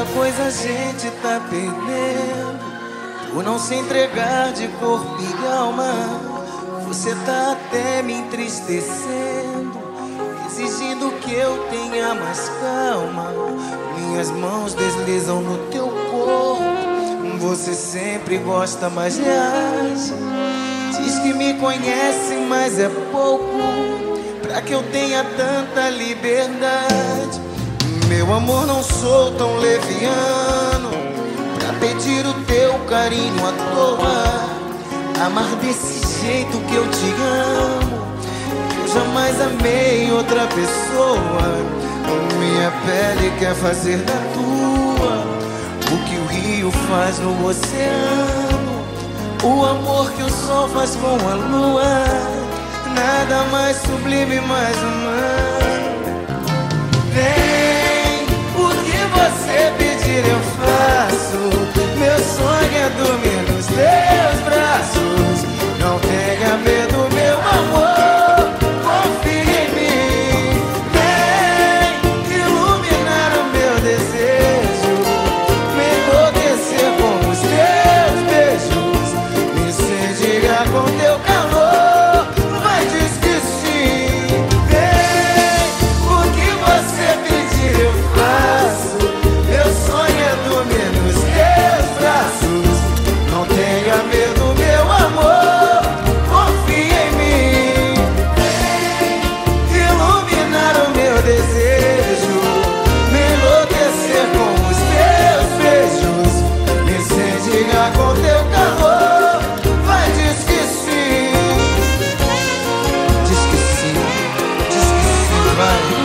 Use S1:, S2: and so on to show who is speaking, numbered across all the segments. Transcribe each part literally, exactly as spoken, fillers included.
S1: coisa a gente tá perdendo por não se entregar de corpo e alma. Você tá até me entristecendo, exigindo que eu tenha mais calma. Minhas mãos deslizam no teu corpo, você sempre gosta, mas reage. Diz que me conhece, mas é pouco pra que eu tenha tanta liberdade. Meu amor, não sou tão leviano pra pedir o teu carinho à toa. Amar desse jeito que eu te amo, eu jamais amei outra pessoa. Minha pele quer fazer da tua o que o rio faz no oceano, o amor que o sol faz com a lua. Nada mais sublime, mais humano. Vem, o que você pedir eu faço. Meu sonho é dormir nos teus braços. Não tenha medo, meu amor, confia em mim. Vem iluminar o meu desejo, me enlouquecer com os teus beijos, me incendiar com teu calor. Vai, diz que sim. Vem, o que você pedir eu faço. Meu sonho é dormir nos teus braços. Não tenha medo, meu amor, confia em mim. Vem iluminar o meu desejo, me enlouquecer com os teus beijos, me incendiar com teu calor. Vai, diz que sim. Diz que sim, diz que sim, vai.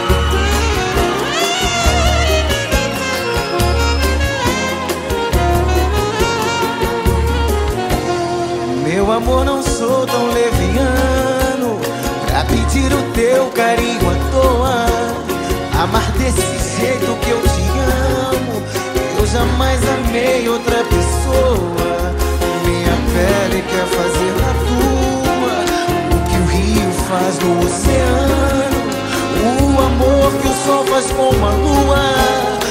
S1: Meu amor, não sou tão leviano pra pedir o teu carinho à toa. Amar desse jeito que eu te amo, eu jamais amei outra pessoa. Minha pele quer fazer na tua o que o rio faz no oceano, o amor que o sol faz com a lua.